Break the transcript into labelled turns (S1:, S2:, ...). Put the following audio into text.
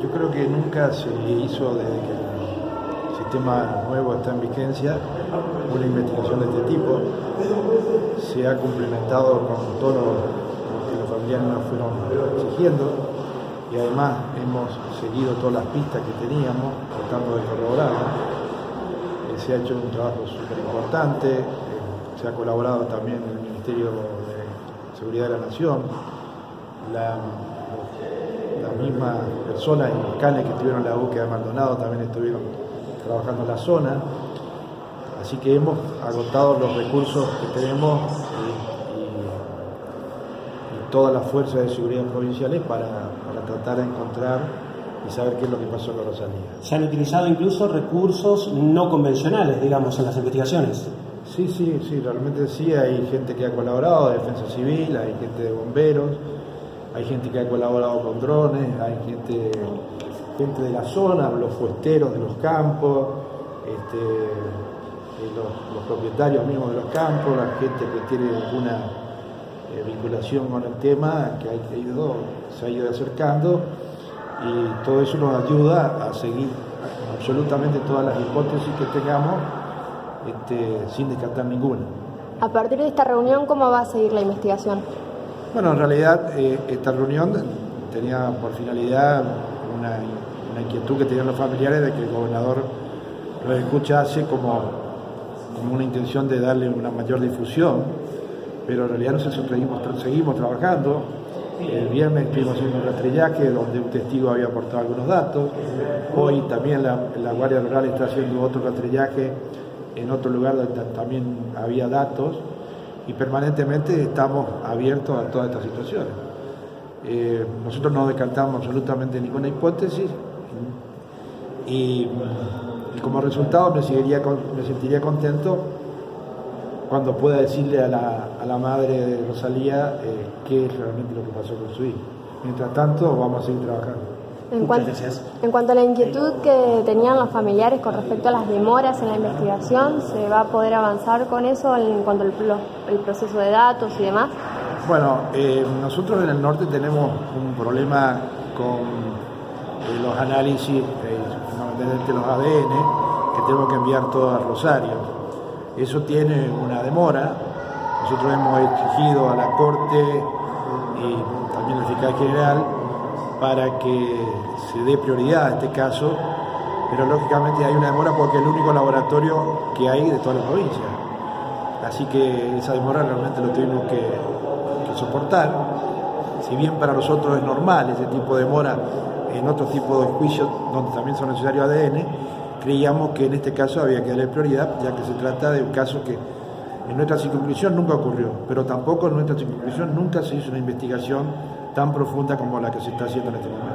S1: Yo creo que nunca se hizo desde que el sistema nuevo está en vigencia una investigación de este tipo. Se ha complementado con todo lo que los familiares nos fueron exigiendo y además hemos seguido todas las pistas que teníamos tratando de corroborarlas. Se ha hecho un trabajo súper importante, se ha colaborado también el Ministerio de Seguridad de la Nación, la misma persona y fiscales que estuvieron en la búsqueda de Maldonado también estuvieron trabajando en la zona, así que hemos agotado los recursos que tenemos y todas las fuerzas de seguridad provinciales para tratar de encontrar y saber qué es lo que pasó con Rosalía.
S2: ¿Se han utilizado incluso recursos no convencionales, digamos, en las investigaciones?
S1: Sí, realmente sí, hay gente que ha colaborado, de Defensa Civil, hay gente de bomberos, hay gente que ha colaborado con drones, hay gente de la zona, los fuesteros de los campos, los propietarios mismos de los campos, la gente que tiene alguna vinculación con el tema, que se ha ido acercando, y todo eso nos ayuda a seguir absolutamente todas las hipótesis que tengamos sin descartar ninguna.
S3: A partir de esta reunión, ¿cómo va a seguir la investigación?
S1: Bueno, en realidad esta reunión tenía por finalidad una inquietud que tenían los familiares de que el gobernador los escuchase como una intención de darle una mayor difusión, pero en realidad nosotros seguimos trabajando. El viernes estuvimos haciendo un rastrellaje donde un testigo había aportado algunos datos. Hoy también la Guardia Rural está haciendo otro rastrellaje en otro lugar donde también había datos, y permanentemente estamos abiertos a todas estas situaciones. Nosotros no descartamos absolutamente ninguna hipótesis y como resultado me sentiría contento cuando pueda decirle a la madre de Rosalía qué es realmente lo que pasó con su hijo. Mientras tanto vamos a seguir trabajando.
S3: En cuanto a la inquietud que tenían los familiares con respecto a las demoras en la investigación, ¿se va a poder avanzar con eso en cuanto al proceso de datos y demás?
S1: Bueno, nosotros en el norte tenemos un problema con los análisis, fundamentalmente los ADN, que tenemos que enviar todo a Rosario. Eso tiene una demora. Nosotros hemos exigido a la Corte y también al fiscal general para que se dé prioridad a este caso, pero lógicamente hay una demora porque es el único laboratorio que hay de toda la provincia. Así que esa demora realmente lo tuvimos que soportar. Si bien para nosotros es normal ese tipo de demora en otro tipo de juicios donde también son necesarios ADN, creíamos que en este caso había que darle prioridad, ya que se trata de un caso que en nuestra circunscripción nunca ocurrió, pero tampoco en nuestra circunscripción nunca se hizo una investigación tan profunda como la que se está haciendo en este momento.